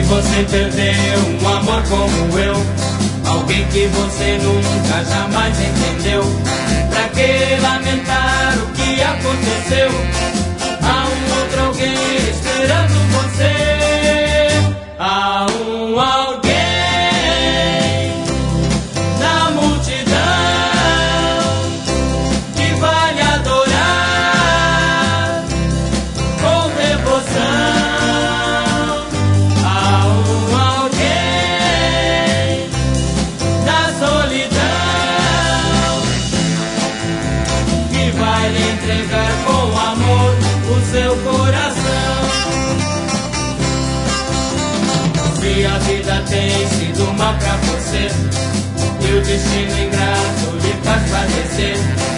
você perdeu um amor como eu, alguém que você nunca jamais entendeu, pra que lamentar o que aconteceu? Há um outro alguém esperando você. Há um alguém na multidão que vai lhe adorar com devoção. Há um alguém na solidão que vai lhe entregar com amor o seu coração. Se a vida tem sido mal pra você e o destino ingrato lhe faz padecer,